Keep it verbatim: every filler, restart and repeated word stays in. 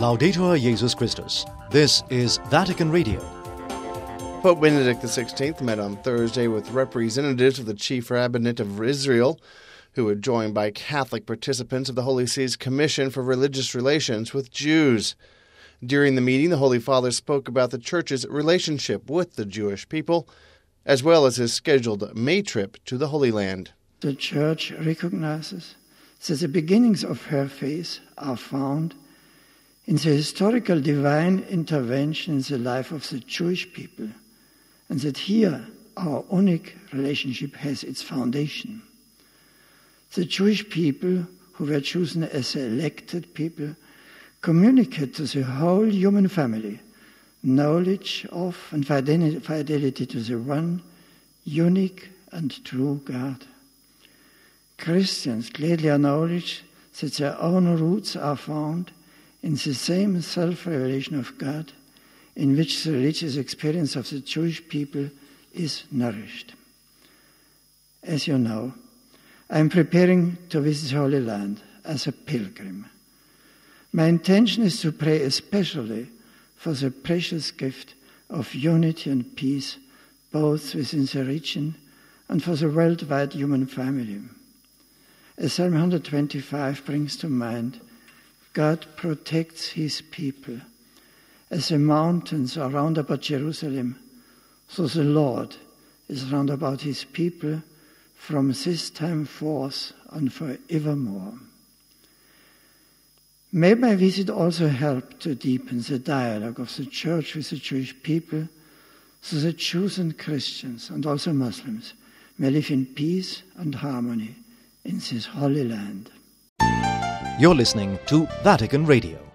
Laudetur Jesus Christus. This is Vatican Radio. Pope Benedict the sixteenth met on Thursday with representatives of the Chief Rabbinate of Israel, who were joined by Catholic participants of the Holy See's Commission for Religious Relations with Jews. During the meeting, the Holy Father spoke about the Church's relationship with the Jewish people, as well as his scheduled May trip to the Holy Land. The Church recognizes that the beginnings of her faith are found in the historical divine intervention in the life of the Jewish people, and that here our unique relationship has its foundation. The Jewish people, who were chosen as elected people, communicate to the whole human family knowledge of and fidelity to the one unique and true God. Christians gladly acknowledge that their own roots are found in the same self-revelation of God in which the religious experience of the Jewish people is nourished. As you know, I am preparing to visit the Holy Land as a pilgrim. My intention is to pray especially for the precious gift of unity and peace, both within the region and for the worldwide human family. As Psalm one twenty-five brings to mind, God protects his people. As the mountains are round about Jerusalem, so the Lord is round about his people from this time forth and forevermore. May my visit also help to deepen the dialogue of the Church with the Jewish people, so that Jews and Christians and also Muslims may live in peace and harmony in this Holy Land. You're listening to Vatican Radio.